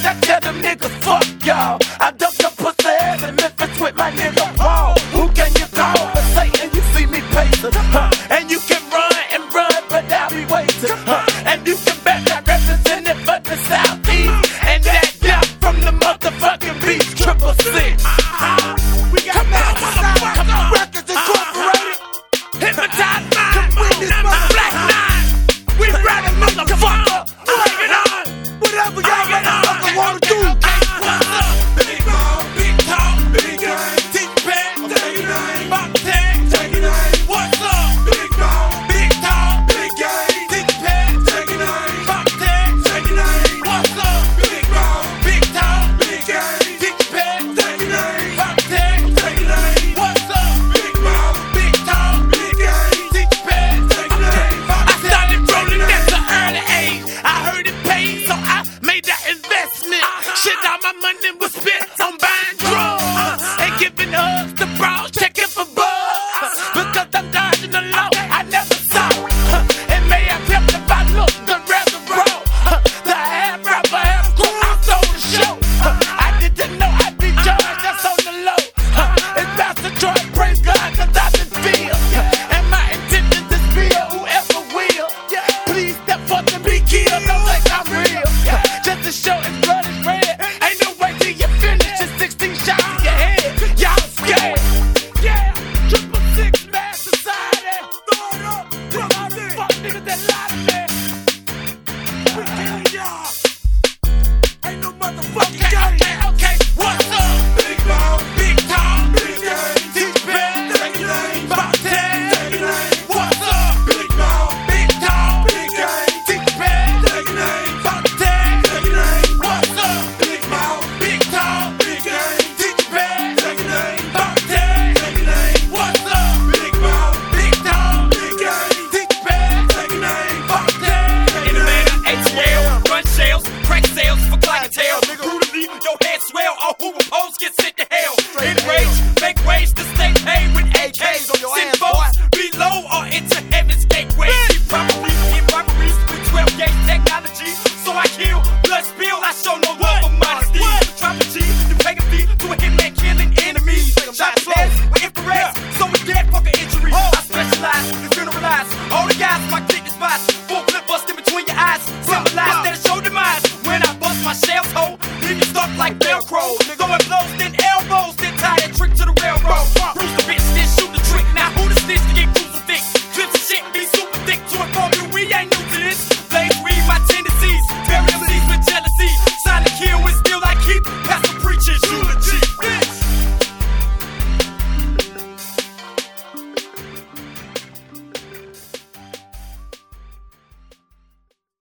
I tell them niggas fuck y'all. I duck the pussy ass in Memphis with my nigga Paul. Who can you call for Satan? You see me pacing, and you can run and run, but I'll be waiting, and you can bet I represent it for the Southeast, and that duck from the motherfucking beach, 666. We got Southside Records Incorporated. Hypnotize mind, Black Nine. We ready, motherfucker. Bring it on. Whatever y'all motherfucker wanna do. What's up? Big ball, big talk, big game. Teach pen, take it name. Box tag, take it name. What's up? Big ball, big talk, big game. Teach pen, take it name. Box tag, take it name. What's up? Big ball, big talk, big game. Teach pen, take it name. Box tag, take it name. What's up? Big ball, big talk, big game. Teach pen, take it name. I started rolling at the early age. I heard it paid, so I made that investment. Shit, all my money was spent.